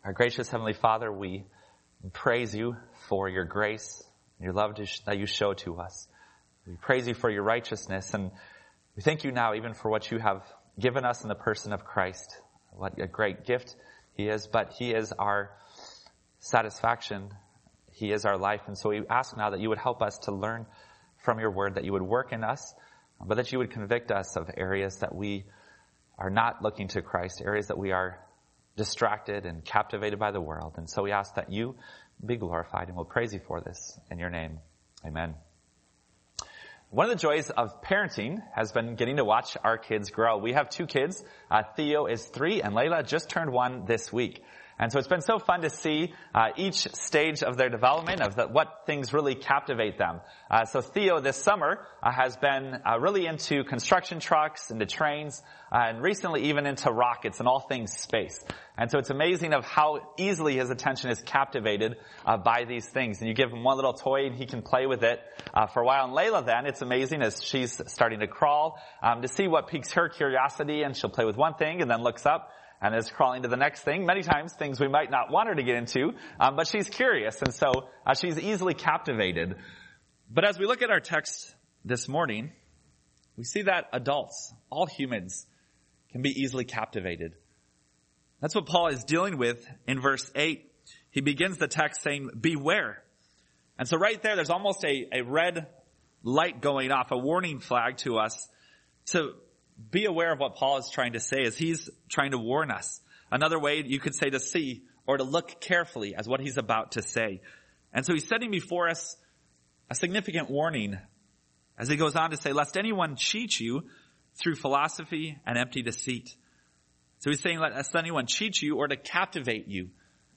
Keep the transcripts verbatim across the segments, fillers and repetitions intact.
Our gracious Heavenly Father, we praise you for your grace and your love that you show to us. We praise you for your righteousness, and we thank you now even for what you have given us in the person of Christ. What a great gift he is, but he is our satisfaction. He is our life. And so we ask now that you would help us to learn from your word, that you would work in us, but that you would convict us of areas that we are not looking to Christ, areas that we are distracted and captivated by the world. And so we ask that you be glorified, and we'll praise you for this in your name. Amen. One of the joys of parenting has been getting to watch our kids grow. We have two kids. Uh, Theo is three, and Layla just turned one this week. And so it's been so fun to see uh, each stage of their development, of the, what things really captivate them. Uh, so Theo this summer uh, has been uh, really into construction trucks, into trains, uh, and recently even into rockets and all things space. And so it's amazing of how easily his attention is captivated uh, by these things. And you give him one little toy and he can play with it uh, for a while. And Layla then, it's amazing as she's starting to crawl um, to see what piques her curiosity, and she'll play with one thing and then looks up and is crawling to the next thing. Many times things we might not want her to get into, um, but she's curious, and so uh, she's easily captivated. But as we look at our text this morning, we see that adults, all humans, can be easily captivated. That's what Paul is dealing with in verse eight. He begins the text saying, beware. And so right there, there's almost a, a red light going off, a warning flag to us to be aware of what Paul is trying to say as he's trying to warn us. Another way you could say to see or to look carefully as what he's about to say. And so he's setting before us a significant warning as he goes on to say, lest anyone cheat you through philosophy and empty deceit. So he's saying, lest anyone cheat you or to captivate you.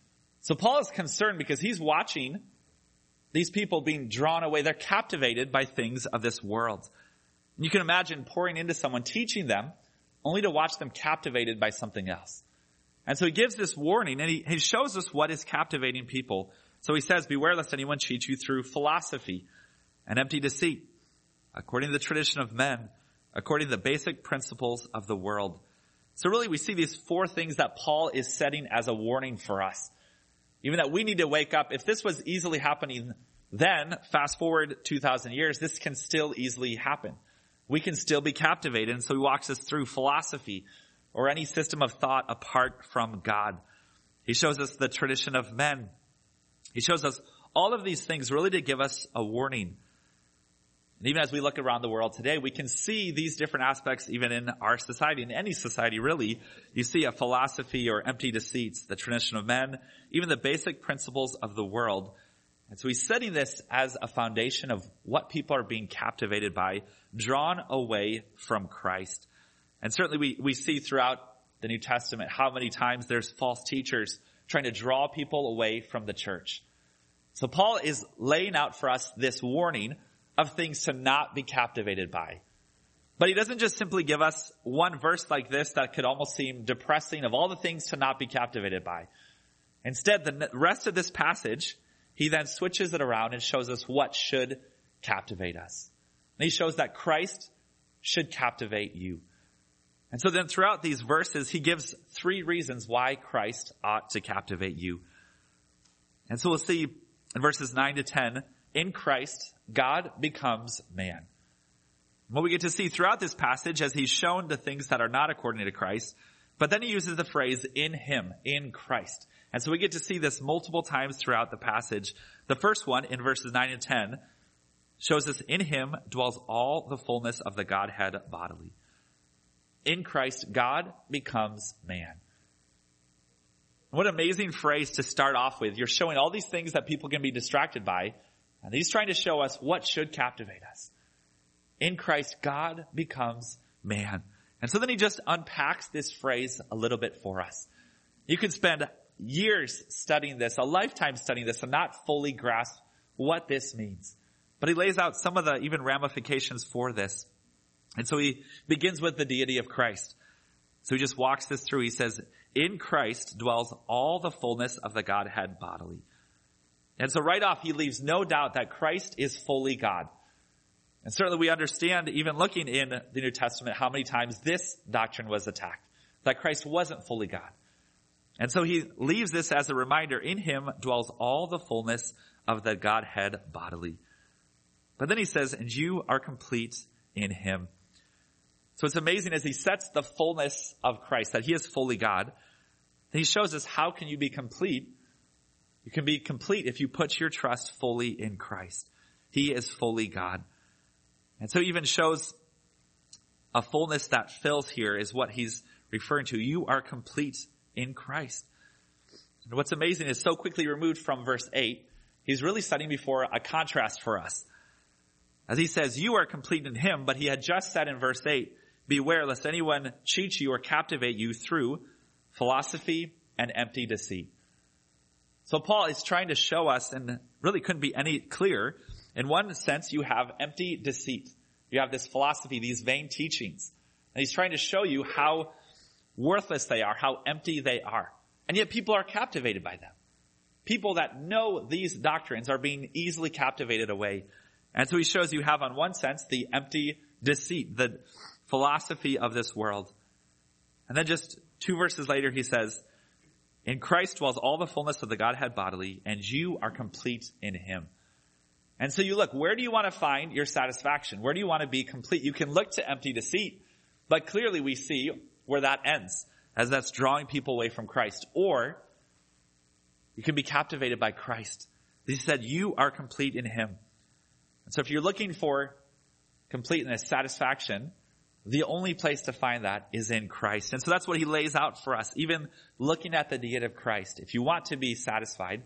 So Paul is concerned because he's watching these people being drawn away. They're captivated by things of this world. You can imagine pouring into someone, teaching them, only to watch them captivated by something else. And so he gives this warning, and he, he shows us what is captivating people. So he says, beware lest anyone cheat you through philosophy and empty deceit, according to the tradition of men, according to the basic principles of the world. So really we see these four things that Paul is setting as a warning for us. Even that we need to wake up. If this was easily happening then, fast forward two thousand years, this can still easily happen. We can still be captivated. And so he walks us through philosophy or any system of thought apart from God. He shows us the tradition of men. He shows us all of these things really to give us a warning. And even as we look around the world today, we can see these different aspects even in our society, in any society really. You see a philosophy or empty deceits, the tradition of men, even the basic principles of the world. And so he's setting this as a foundation of what people are being captivated by, drawn away from Christ. And certainly we, we see throughout the New Testament how many times there's false teachers trying to draw people away from the church. So Paul is laying out for us this warning of things to not be captivated by. But he doesn't just simply give us one verse like this that could almost seem depressing of all the things to not be captivated by. Instead, the rest of this passage, he then switches it around and shows us what should captivate us. And he shows that Christ should captivate you. And so then throughout these verses, he gives three reasons why Christ ought to captivate you. And so we'll see in verses nine to ten, in Christ, God becomes man. What we get to see throughout this passage as he's shown the things that are not according to Christ, but then he uses the phrase in him, in Christ. And so we get to see this multiple times throughout the passage. The first one in verses nine and ten shows us in him dwells all the fullness of the Godhead bodily. In Christ, God becomes man. What an amazing phrase to start off with. You're showing all these things that people can be distracted by, and he's trying to show us what should captivate us. In Christ, God becomes man. And so then he just unpacks this phrase a little bit for us. You could spend years studying this, a lifetime studying this, and not fully grasp what this means. But he lays out some of the even ramifications for this. And so he begins with the deity of Christ. So he just walks this through. He says, in Christ dwells all the fullness of the Godhead bodily. And so right off, he leaves no doubt that Christ is fully God. And certainly we understand, even looking in the New Testament, how many times this doctrine was attacked, that Christ wasn't fully God. And so he leaves this as a reminder. In him dwells all the fullness of the Godhead bodily. But then he says, and you are complete in him. So it's amazing as he sets the fullness of Christ, that he is fully God. He shows us how can you be complete. You can be complete if you put your trust fully in Christ. He is fully God. And so he even shows a fullness that fills here is what he's referring to. You are complete in Christ. And what's amazing is so quickly removed from verse eight, he's really setting before a contrast for us. As he says, you are complete in him, but he had just said in verse eight, beware lest anyone cheat you or captivate you through philosophy and empty deceit. So Paul is trying to show us, and really couldn't be any clearer, in one sense you have empty deceit. You have this philosophy, these vain teachings. And he's trying to show you how worthless they are, how empty they are. And yet people are captivated by them. People that know these doctrines are being easily captivated away. And so he shows you have on one sense the empty deceit, the philosophy of this world. And then just two verses later he says, in Christ dwells all the fullness of the Godhead bodily, and you are complete in him. And so you look, where do you want to find your satisfaction? Where do you want to be complete? You can look to empty deceit, but clearly we see where that ends, as that's drawing people away from Christ. Or you can be captivated by Christ. He said, you are complete in him. And so if you're looking for completeness, satisfaction, the only place to find that is in Christ. And so that's what he lays out for us, even looking at the deity of Christ. If you want to be satisfied,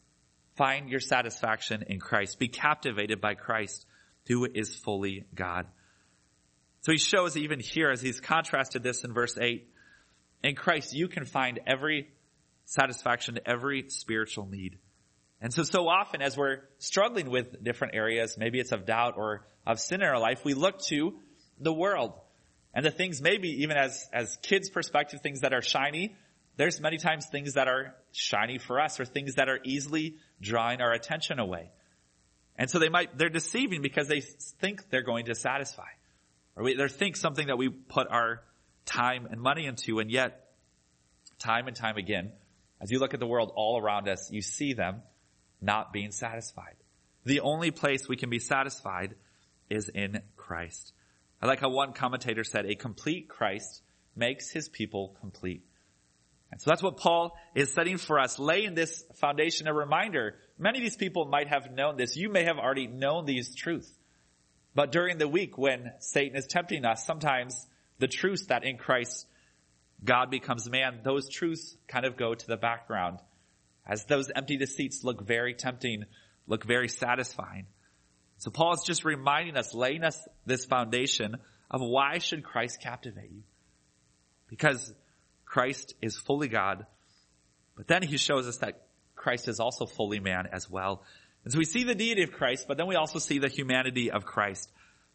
find your satisfaction in Christ. Be captivated by Christ, who is fully God. So he shows even here, as he's contrasted this in verse eight, in Christ you can find every satisfaction to every spiritual need. And so, so often as we're struggling with different areas, maybe it's of doubt or of sin in our life, we look to the world and the things, maybe even as, as kids' perspective, things that are shiny. There's many times things that are shiny for us or things that are easily drawing our attention away. And so they might, they're deceiving because they think they're going to satisfy. Or we, they think something that we put our time and money into, and yet time and time again, as you look at the world all around us, you see them not being satisfied. The only place we can be satisfied is in Christ. I like how one commentator said, a complete Christ makes his people complete. And so that's what Paul is setting for us, laying this foundation, a reminder. Many of these people might have known this. You may have already known these truths. But during the week when Satan is tempting us, sometimes the truths that in Christ God becomes man, those truths kind of go to the background. As those empty deceits look very tempting, look very satisfying. So Paul is just reminding us, laying us this foundation of why should Christ captivate you? Because Christ is fully God, but then he shows us that Christ is also fully man as well. And so we see the deity of Christ, but then we also see the humanity of Christ.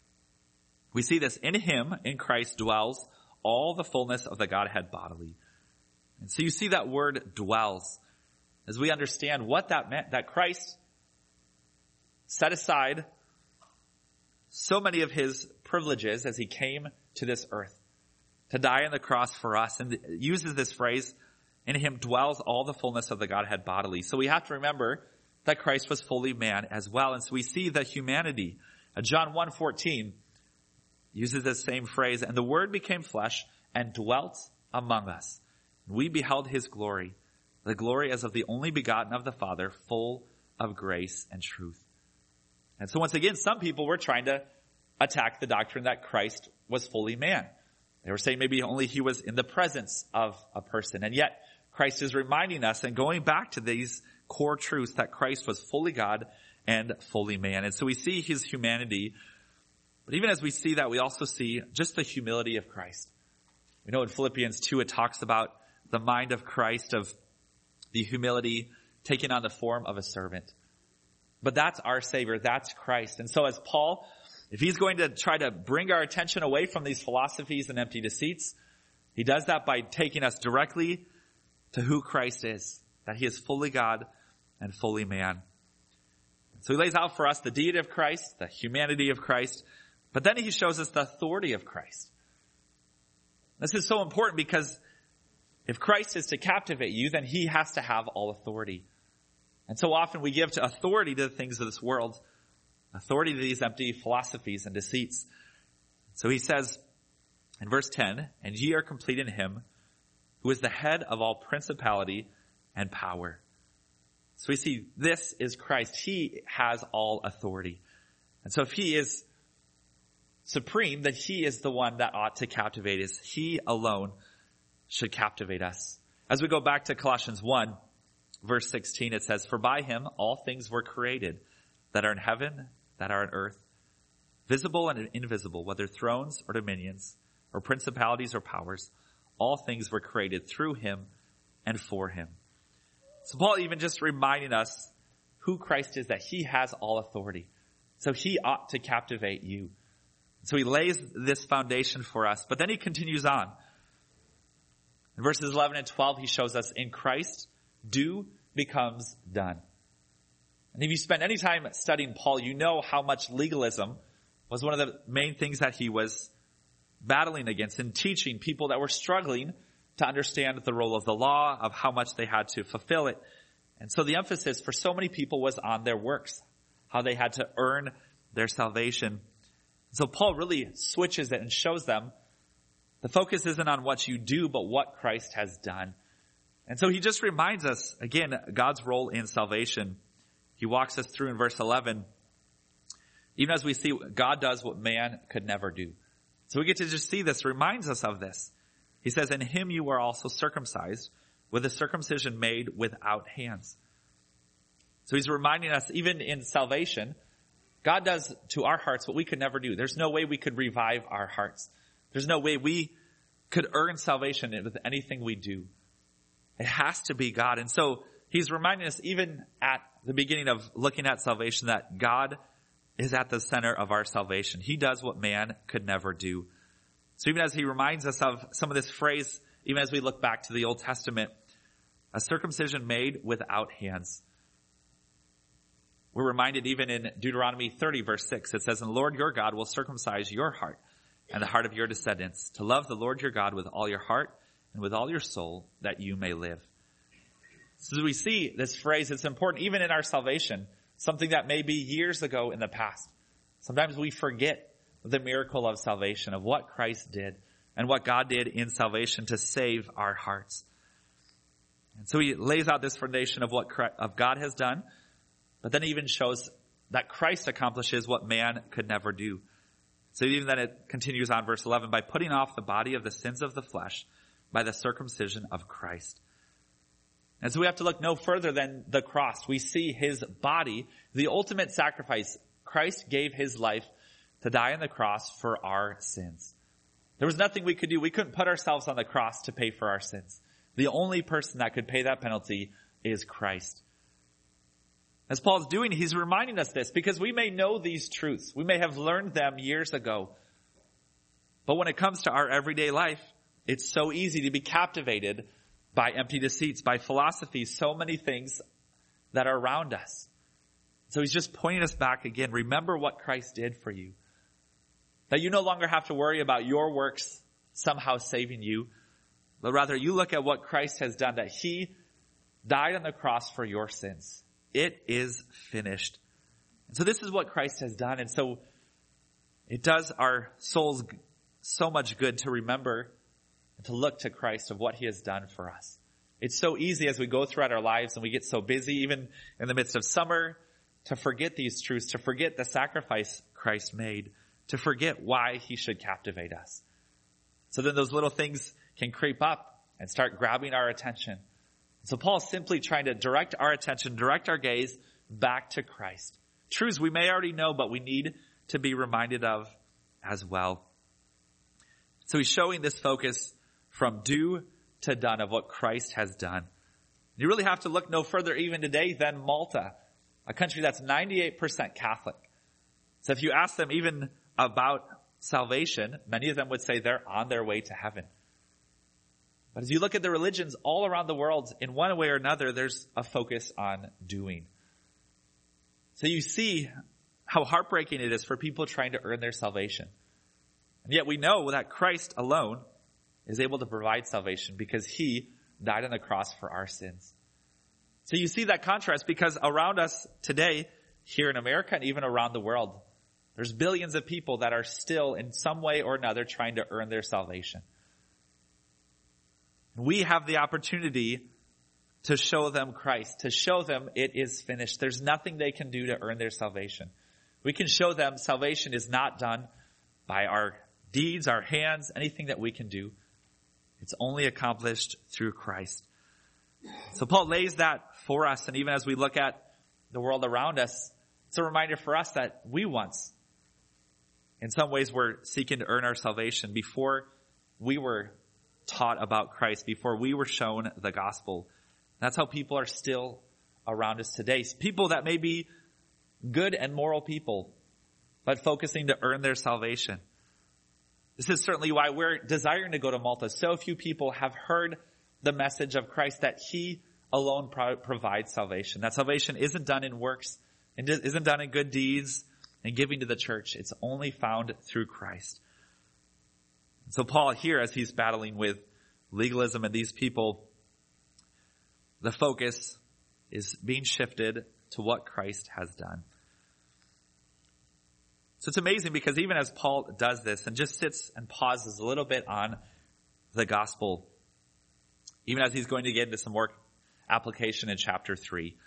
We see this in him, in Christ dwells all the fullness of the Godhead bodily. And so you see that word dwells as we understand what that meant, that Christ set aside so many of his privileges as he came to this earth to die on the cross for us, and uses this phrase, in him dwells all the fullness of the Godhead bodily. So we have to remember that Christ was fully man as well. And so we see the humanity. John one fourteen uses this same phrase, and the word became flesh and dwelt among us. We beheld his glory, the glory as of the only begotten of the Father, full of grace and truth. And so once again, some people were trying to attack the doctrine that Christ was fully man. They were saying maybe only he was in the presence of a person. And yet Christ is reminding us and going back to these core truths that Christ was fully God and fully man. And so we see his humanity. But even as we see that, we also see just the humility of Christ. We know in Philippians two, it talks about the mind of Christ, of the humility taking on the form of a servant. But that's our Savior. That's Christ. And so as Paul, if he's going to try to bring our attention away from these philosophies and empty deceits, he does that by taking us directly to who Christ is, that he is fully God and fully man. So he lays out for us the deity of Christ, the humanity of Christ, but then he shows us the authority of Christ. This is so important because if Christ is to captivate you, then he has to have all authority. And so often we give to authority to the things of this world, authority to these empty philosophies and deceits. So he says in verse ten, and ye are complete in him, who is the head of all principality and power. So we see this is Christ. He has all authority. And so if he is supreme, then he is the one that ought to captivate us. He alone should captivate us. As we go back to Colossians one, verse sixteen, it says, for by him all things were created that are in heaven, that are on earth, visible and invisible, whether thrones or dominions or principalities or powers. All things were created through him and for him. So Paul even just reminding us who Christ is, that he has all authority. So he ought to captivate you. So he lays this foundation for us, but then he continues on. In verses eleven and twelve, he shows us in Christ, do becomes done. And if you spend any time studying Paul, you know how much legalism was one of the main things that he was battling against and teaching people that were struggling to understand the role of the law, of how much they had to fulfill it. And so the emphasis for so many people was on their works, how they had to earn their salvation. So Paul really switches it and shows them the focus isn't on what you do, but what Christ has done. And so he just reminds us, again, God's role in salvation. He walks us through in verse eleven, even as we see God does what man could never do. So we get to just see this, reminds us of this. He says, in him you are also circumcised with a circumcision made without hands. So he's reminding us, even in salvation, God does to our hearts what we could never do. There's no way we could revive our hearts. There's no way we could earn salvation with anything we do. It has to be God. And so he's reminding us, even at the beginning of looking at salvation, that God is at the center of our salvation. He does what man could never do. So even as he reminds us of some of this phrase, even as we look back to the Old Testament, a circumcision made without hands. We're reminded even in Deuteronomy thirty, verse six, it says, and the Lord your God will circumcise your heart and the heart of your descendants, to love the Lord your God with all your heart and with all your soul, that you may live. So as we see this phrase, it's important even in our salvation, something that may be years ago in the past. Sometimes we forget the miracle of salvation, of what Christ did and what God did in salvation to save our hearts. And so he lays out this foundation of what of God has done, but then he even shows that Christ accomplishes what man could never do. So even then it continues on verse eleven, by putting off the body of the sins of the flesh by the circumcision of Christ. And so we have to look no further than the cross. We see his body, the ultimate sacrifice. Christ gave his life to die on the cross for our sins. There was nothing we could do. We couldn't put ourselves on the cross to pay for our sins. The only person that could pay that penalty is Christ. As Paul's doing, he's reminding us this because we may know these truths. We may have learned them years ago. But when it comes to our everyday life, it's so easy to be captivated by empty deceits, by philosophies, so many things that are around us. So he's just pointing us back again. Remember what Christ did for you. That you no longer have to worry about your works somehow saving you, but rather you look at what Christ has done, that he died on the cross for your sins. It is finished. And so this is what Christ has done. And so it does our souls so much good to remember and to look to Christ of what he has done for us. It's so easy as we go throughout our lives and we get so busy, even in the midst of summer, to forget these truths, to forget the sacrifice Christ made, to forget why he should captivate us. So then those little things can creep up and start grabbing our attention. So Paul's simply trying to direct our attention, direct our gaze back to Christ. Truths we may already know, but we need to be reminded of as well. So he's showing this focus from do to done of what Christ has done. You really have to look no further even today than Malta, a country that's ninety-eight percent Catholic. So if you ask them even about salvation, many of them would say they're on their way to heaven. But as you look at the religions all around the world, in one way or another, there's a focus on doing. So you see how heartbreaking it is for people trying to earn their salvation. And yet we know that Christ alone is able to provide salvation because he died on the cross for our sins. So you see that contrast because around us today, here in America and even around the world, there's billions of people that are still in some way or another trying to earn their salvation. We have the opportunity to show them Christ, to show them it is finished. There's nothing they can do to earn their salvation. We can show them salvation is not done by our deeds, our hands, anything that we can do. It's only accomplished through Christ. So Paul lays that for us, and even as we look at the world around us, it's a reminder for us that we once, in some ways, were seeking to earn our salvation before we were taught about Christ, before we were shown the gospel. That's how people are still around us today. People that may be good and moral people, but focusing to earn their salvation. This is certainly why we're desiring to go to Malta. So few people have heard the message of Christ that he alone pro- provides salvation. That salvation isn't done in works, and isn't done in good deeds and giving to the church. It's only found through Christ. So Paul here, as he's battling with legalism and these people, the focus is being shifted to what Christ has done. So it's amazing because even as Paul does this and just sits and pauses a little bit on the gospel, even as he's going to get into some more application in chapter three,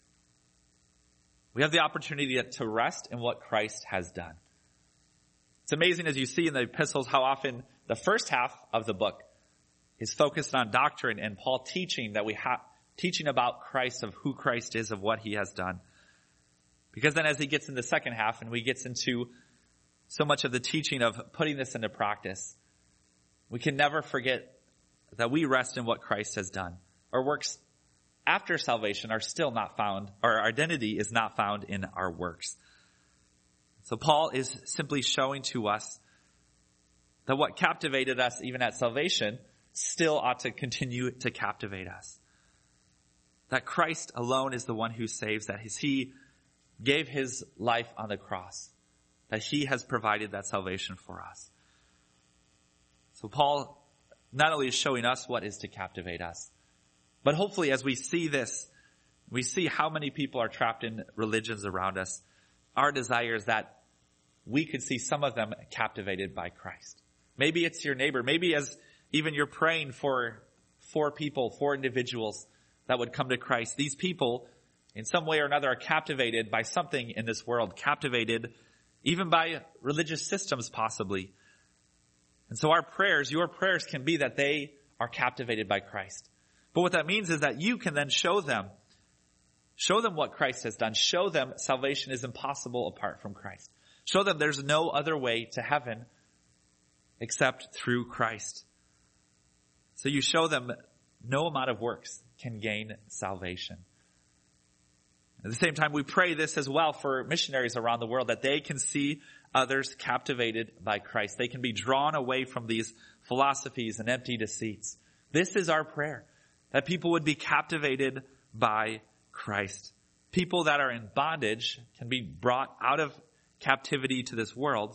we have the opportunity to rest in what Christ has done. It's amazing as you see in the epistles how often the first half of the book is focused on doctrine and Paul teaching that we have, teaching about Christ, of who Christ is, of what he has done. Because then as he gets in the second half and we gets into so much of the teaching of putting this into practice, we can never forget that we rest in what Christ has done. Our works after salvation are still not found, our identity is not found in our works. So Paul is simply showing to us that what captivated us even at salvation still ought to continue to captivate us. That Christ alone is the one who saves, that he gave his life on the cross, that he has provided that salvation for us. So Paul not only is showing us what is to captivate us, but hopefully as we see this, we see how many people are trapped in religions around us. Our desire is that we could see some of them captivated by Christ. Maybe it's your neighbor. Maybe as even you're praying for four people, four individuals that would come to Christ. These people, in some way or another, are captivated by something in this world, captivated even by religious systems possibly. And so our prayers, your prayers can be that they are captivated by Christ. But what that means is that you can then show them, show them what Christ has done. Show them salvation is impossible apart from Christ. Show them there's no other way to heaven except through Christ. So you show them no amount of works can gain salvation. At the same time, we pray this as well for missionaries around the world, that they can see others captivated by Christ. They can be drawn away from these philosophies and empty deceits. This is our prayer, that people would be captivated by Christ. People that are in bondage can be brought out of captivity to this world.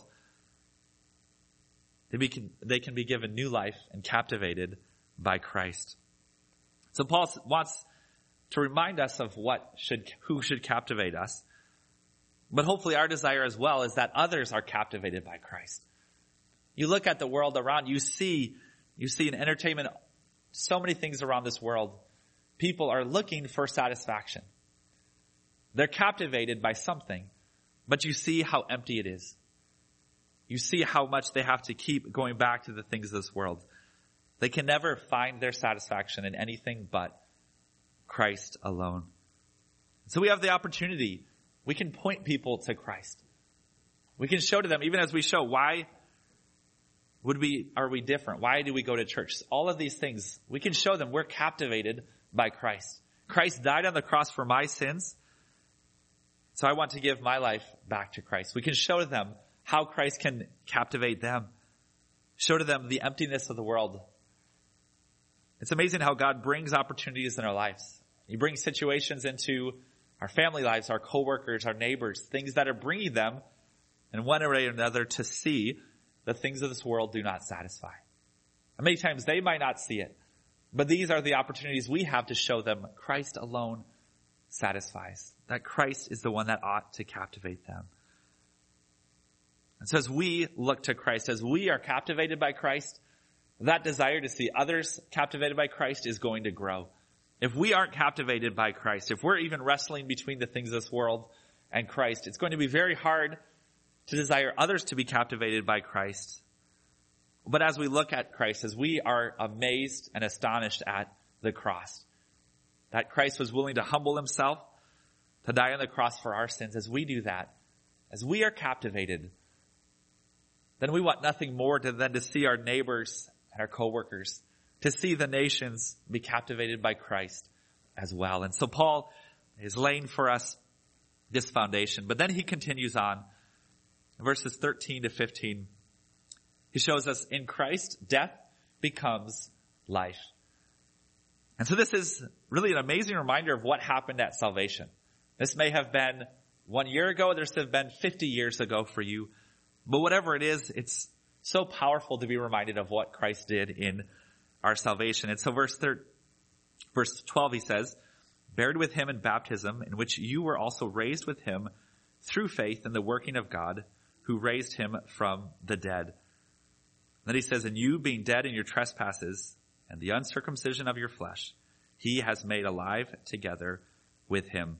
They, be, they can be given new life and captivated by Christ. So Paul wants to remind us of what should, who should captivate us. But hopefully our desire as well is that others are captivated by Christ. You look at the world around, you see, you see in entertainment, so many things around this world. People are looking for satisfaction. They're captivated by something, but you see how empty it is. You see how much they have to keep going back to the things of this world. They can never find their satisfaction in anything but Christ alone. So we have the opportunity. We can point people to Christ. We can show to them, even as we show, why would we, are we different? Why do we go to church? All of these things, we can show them we're captivated by Christ. Christ died on the cross for my sins. So I want to give my life back to Christ. We can show to them how Christ can captivate them. Show to them the emptiness of the world. It's amazing how God brings opportunities in our lives. He brings situations into our family lives, our coworkers, our neighbors, things that are bringing them in one way or another to see the things of this world do not satisfy. And many times they might not see it. But these are the opportunities we have to show them Christ alone satisfies, that Christ is the one that ought to captivate them. And so as we look to Christ, as we are captivated by Christ, that desire to see others captivated by Christ is going to grow. If we aren't captivated by Christ, if we're even wrestling between the things of this world and Christ, it's going to be very hard to desire others to be captivated by Christ. But as we look at Christ, as we are amazed and astonished at the cross, that Christ was willing to humble himself, to die on the cross for our sins, as we do that, as we are captivated, then we want nothing more to, than to see our neighbors and our coworkers, to see the nations be captivated by Christ as well. And so Paul is laying for us this foundation. But then he continues on, verses thirteen to fifteen. He shows us in Christ, death becomes life. And so this is really an amazing reminder of what happened at salvation. This may have been one year ago. This have been fifty years ago for you. But whatever it is, it's so powerful to be reminded of what Christ did in our salvation. And so verse third, verse twelve, he says, buried with him in baptism, in which you were also raised with him through faith in the working of God, who raised him from the dead. And then he says, and you being dead in your trespasses and the uncircumcision of your flesh, he has made alive together with him.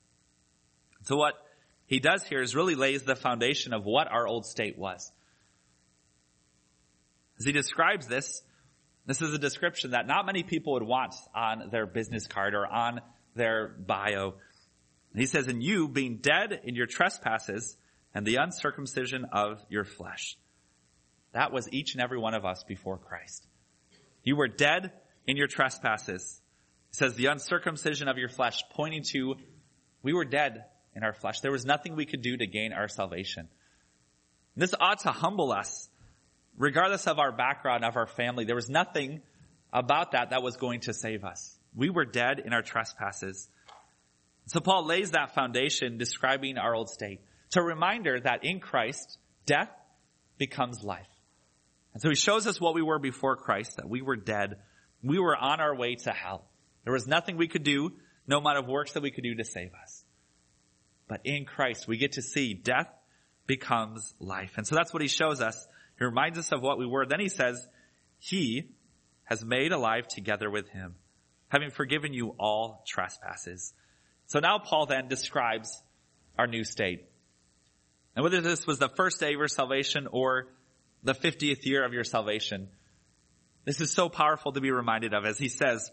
So what he does here is really lays the foundation of what our old state was. As he describes this, this is a description that not many people would want on their business card or on their bio. He says, and you being dead in your trespasses and the uncircumcision of your flesh. That was each and every one of us before Christ. You were dead in your trespasses. It says the uncircumcision of your flesh, pointing to we were dead in our flesh. There was nothing we could do to gain our salvation. This ought to humble us, regardless of our background, of our family. There was nothing about that that was going to save us. We were dead in our trespasses. So Paul lays that foundation describing our old state. It's a reminder that in Christ, death becomes life. And so he shows us what we were before Christ, that we were dead. We were on our way to hell. There was nothing we could do, no amount of works that we could do to save us. But in Christ, we get to see death becomes life. And so that's what he shows us. He reminds us of what we were. Then he says, he has made alive together with him, having forgiven you all trespasses. So now Paul then describes our new state. And whether this was the first day of your salvation or the fiftieth year of your salvation, this is so powerful to be reminded of. As he says,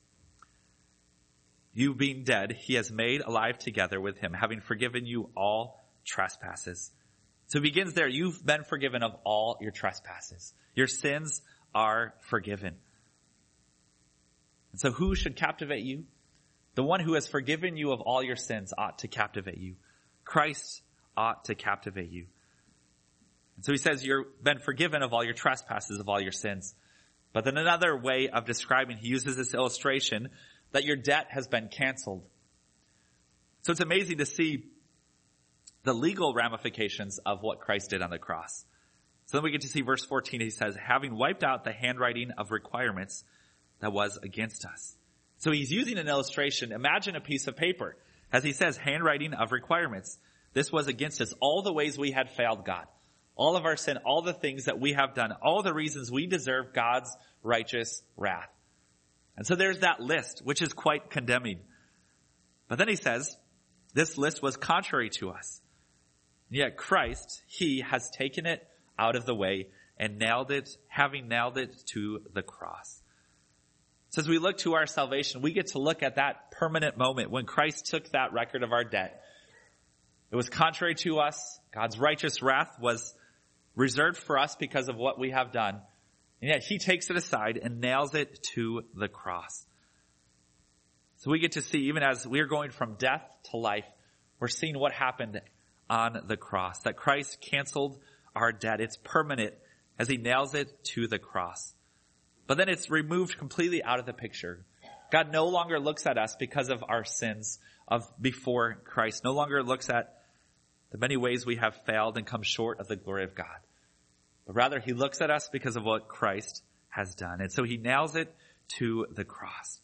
you being dead, he has made alive together with him, having forgiven you all trespasses. So it begins there. You've been forgiven of all your trespasses. Your sins are forgiven. And so who should captivate you? The one who has forgiven you of all your sins ought to captivate you. Christ ought to captivate you. And so he says you've been forgiven of all your trespasses, of all your sins. But then another way of describing, he uses this illustration that your debt has been canceled. So it's amazing to see the legal ramifications of what Christ did on the cross. So then we get to see verse fourteen. He says, having wiped out the handwriting of requirements that was against us. So he's using an illustration. Imagine a piece of paper. As he says, handwriting of requirements. This was against us. All the ways we had failed God. All of our sin, all the things that we have done, all the reasons we deserve God's righteous wrath. And so there's that list, which is quite condemning. But then he says, this list was contrary to us. Yet Christ, he has taken it out of the way and nailed it, having nailed it to the cross. So as we look to our salvation, we get to look at that permanent moment when Christ took that record of our debt. It was contrary to us. God's righteous wrath was reserved for us because of what we have done. And yet he takes it aside and nails it to the cross. So we get to see, even as we're going from death to life, we're seeing what happened on the cross. That Christ canceled our debt. It's permanent as he nails it to the cross. But then it's removed completely out of the picture. God no longer looks at us because of our sins of before Christ. No longer looks at the many ways we have failed and come short of the glory of God. But rather, he looks at us because of what Christ has done. And so he nails it to the cross.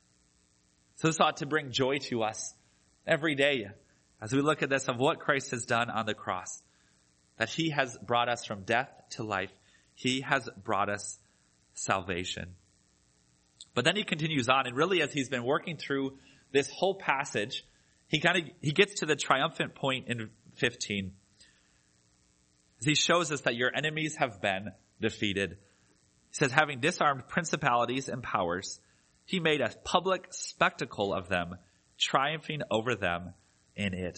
So this ought to bring joy to us every day as we look at this of what Christ has done on the cross. That he has brought us from death to life. He has brought us salvation. But then he continues on, and really as he's been working through this whole passage, he kind of, he gets to the triumphant point in fifteen. As he shows us that your enemies have been defeated. He says, having disarmed principalities and powers, he made a public spectacle of them, triumphing over them in it.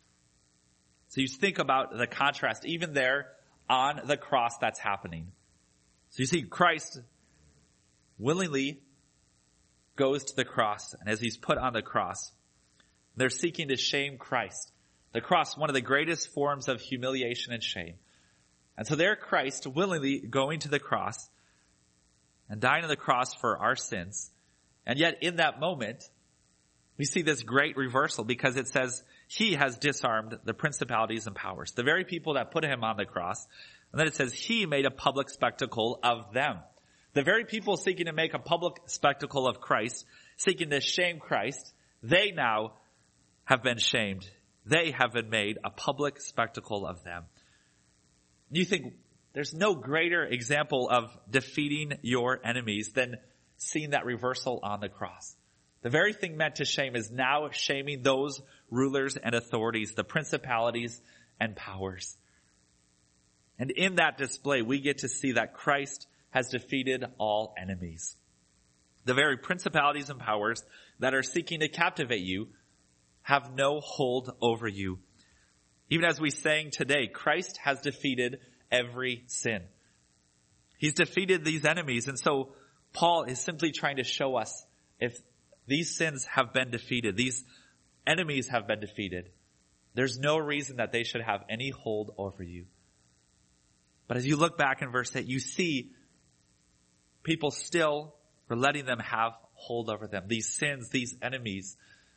So you think about the contrast, even there on the cross that's happening. So you see Christ willingly goes to the cross, and as he's put on the cross, they're seeking to shame Christ. The cross, one of the greatest forms of humiliation and shame. And so there Christ willingly going to the cross and dying on the cross for our sins. And yet in that moment, we see this great reversal because it says he has disarmed the principalities and powers, the very people that put him on the cross. And then it says he made a public spectacle of them. The very people seeking to make a public spectacle of Christ, seeking to shame Christ, they now have been shamed. They have been made a public spectacle of them. You think there's no greater example of defeating your enemies than seeing that reversal on the cross. The very thing meant to shame is now shaming those rulers and authorities, the principalities and powers. And in that display, we get to see that Christ has defeated all enemies. The very principalities and powers that are seeking to captivate you have no hold over you. Even as we sang today, Christ has defeated every sin. He's defeated these enemies. And so Paul is simply trying to show us if these sins have been defeated, these enemies have been defeated, there's no reason that they should have any hold over you. But as you look back in verse eight, you see people still were letting them have hold over them. These sins, these enemies,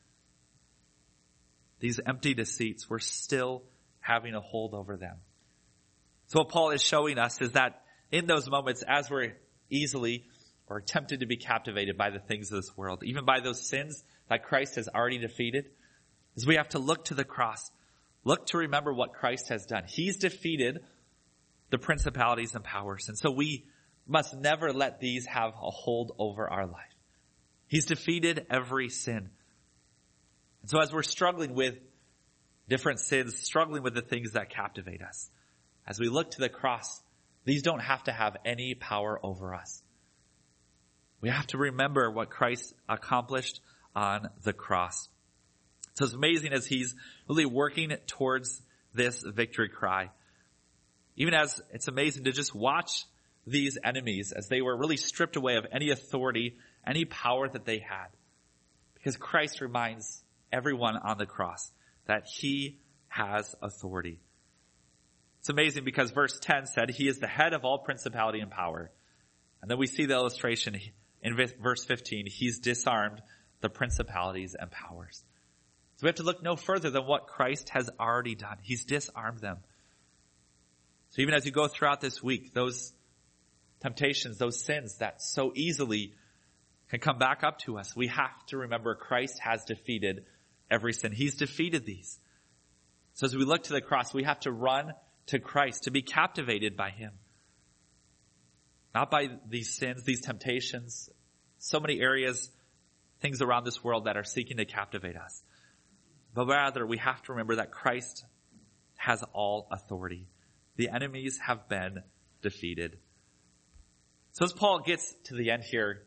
these empty deceits were still having a hold over them. So what Paul is showing us is that in those moments, as we're easily or tempted to be captivated by the things of this world, even by those sins that Christ has already defeated, is we have to look to the cross. Look to remember what Christ has done. He's defeated the principalities and powers. And so we must never let these have a hold over our life. He's defeated every sin. And so as we're struggling with different sins, struggling with the things that captivate us, as we look to the cross, these don't have to have any power over us. We have to remember what Christ accomplished on the cross. So it's amazing as he's really working towards this victory cry. Even as it's amazing to just watch these enemies as they were really stripped away of any authority, any power that they had. Because Christ reminds everyone on the cross that he has authority. It's amazing because verse ten said he is the head of all principality and power. And then we see the illustration in verse fifteen. He's disarmed the principalities and powers. So we have to look no further than what Christ has already done. He's disarmed them. So even as you go throughout this week, those temptations, those sins that so easily can come back up to us, we have to remember Christ has defeated every sin. He's defeated these. So as we look to the cross, we have to run to Christ, to be captivated by him. Not by these sins, these temptations, so many areas, things around this world that are seeking to captivate us. But rather, we have to remember that Christ has all authority. The enemies have been defeated. So as Paul gets to the end here,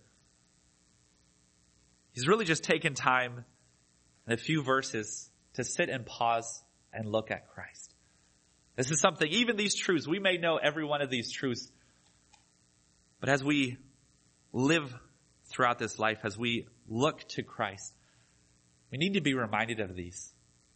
he's really just taken time in a few verses to sit and pause and look at Christ. This is something, even these truths, we may know every one of these truths, but as we live throughout this life, as we look to Christ, we need to be reminded of these.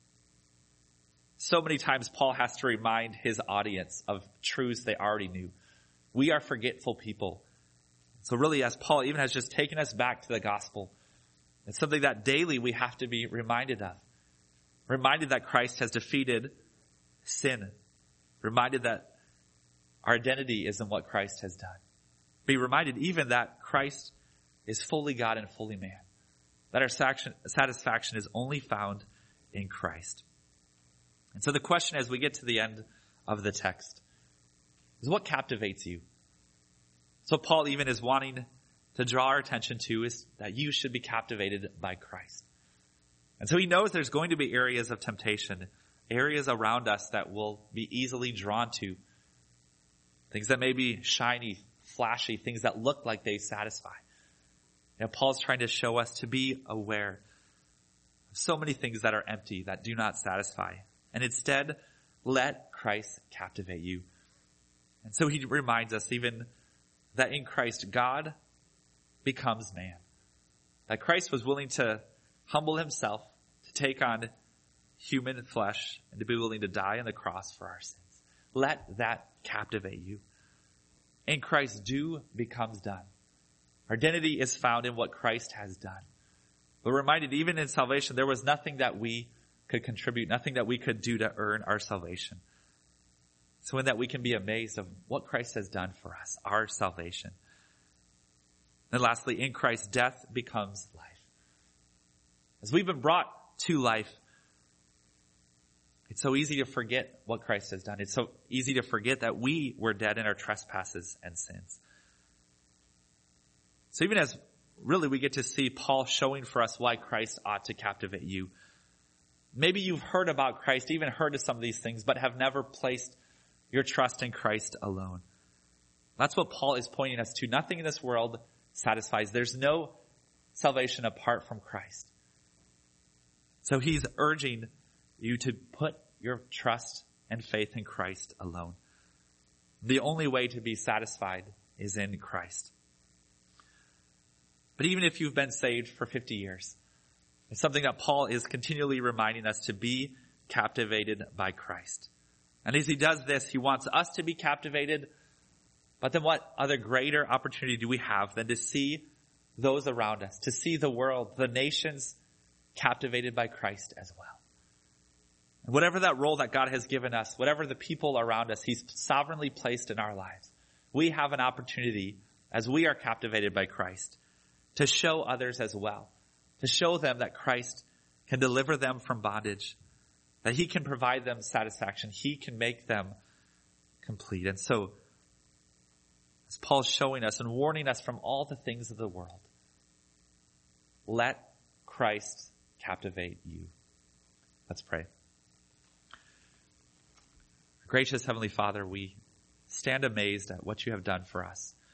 So many times Paul has to remind his audience of truths they already knew. We are forgetful people. So really, as Paul even has just taken us back to the gospel, it's something that daily we have to be reminded of. Reminded that Christ has defeated sin. Reminded that our identity is in what Christ has done. Be reminded even that Christ is fully God and fully man. That our satisfaction is only found in Christ. And so the question as we get to the end of the text is, what captivates you? So Paul even is wanting to draw our attention to is that you should be captivated by Christ. And so he knows there's going to be areas of temptation, areas around us that will be easily drawn to. Things that may be shiny, flashy, things that look like they satisfy. You know, Paul's trying to show us to be aware of so many things that are empty, that do not satisfy. And instead, let Christ captivate you. And so he reminds us even that in Christ, God becomes man. That Christ was willing to humble himself, to take on human flesh, and to be willing to die on the cross for our sins. Let that captivate you. In Christ, do becomes done. Our identity is found in what Christ has done. We're reminded even in salvation, there was nothing that we could contribute, nothing that we could do to earn our salvation. So in that we can be amazed of what Christ has done for us, our salvation. And lastly, in Christ, death becomes life. As we've been brought to life, it's so easy to forget what Christ has done. It's so easy to forget that we were dead in our trespasses and sins. So even as really we get to see Paul showing for us why Christ ought to captivate you. Maybe you've heard about Christ, even heard of some of these things, but have never placed your trust in Christ alone. That's what Paul is pointing us to. Nothing in this world satisfies. There's no salvation apart from Christ. So he's urging you to put your trust and faith in Christ alone. The only way to be satisfied is in Christ. But even if you've been saved for fifty years, it's something that Paul is continually reminding us to be captivated by Christ. And as he does this, he wants us to be captivated. But then what other greater opportunity do we have than to see those around us, to see the world, the nations captivated by Christ as well? And whatever that role that God has given us, whatever the people around us he's sovereignly placed in our lives, we have an opportunity as we are captivated by Christ to show others as well, to show them that Christ can deliver them from bondage, that he can provide them satisfaction, he can make them complete. And so, as Paul's showing us and warning us from all the things of the world, let Christ captivate you. Let's pray. Gracious Heavenly Father, we stand amazed at what you have done for us.